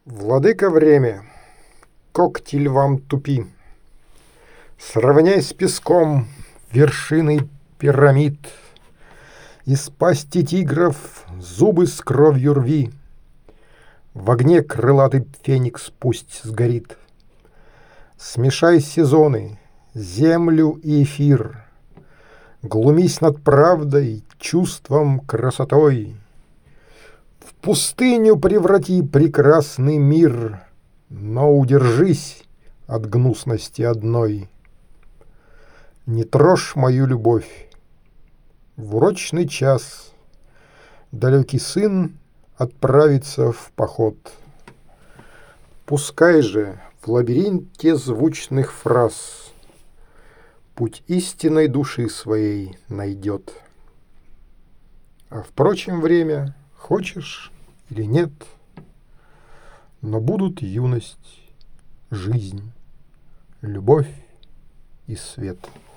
Владыка время, когти львам тупи, Сравняй с песком вершины пирамид, Из пасти тигров зубы с кровью рви, В огне крылатый феникс пусть сгорит. Смешай сезоны, землю и эфир, Глумись над правдой, чувством, красотой. В пустыню преврати прекрасный мир, Но удержись от гнусности одной. Не трожь мою любовь. В урочный час Далекий сын отправится в поход. Пускай же в лабиринте звучных фраз Путь истинной души своей найдет. А впрочем, время, хочешь или нет, Но будут юность, жизнь, любовь и свет.